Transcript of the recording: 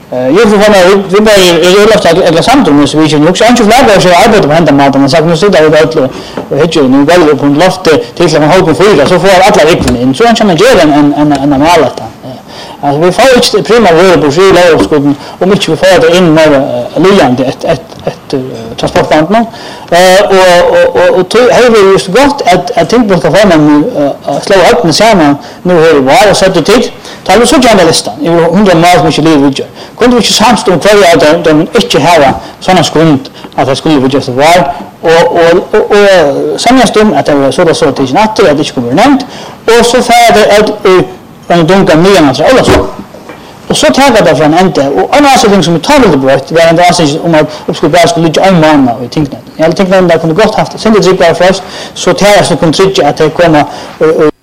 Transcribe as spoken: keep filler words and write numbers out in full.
Jag får vara vi bara är överlagt eller samtal så vi ju också inte flaggor så arbetar på hända maten och sagt nu sitter vi där och heter nu väl på loftet till man håller på fyra så får alla riktigt in så kan man göra en en en normal att alltså vi får inte prima vara på fyra och skolan och mycket vi får det in med lojande ett ett ett transportband nu och och och tror har vi just gott att att tänka på vad man slå upp med samma nu hör det var så att det tar vi så gärna listan i hundra miles mycket liv vidare kunde vi inte samstå kvar att de inte ha såna skuld att det skulle vara just var och och och samlas om att det var så så att det inte att det inte kommer nämnt och så färdig att en dunka nya material så och så tar det från ända och andra saker som tar det bort var en annan om att uppskriva bara skulle ligga en man och tänkte jag tänkte att det kunde gott haft sen det dricker först så tar jag så kunde trycka att det kommer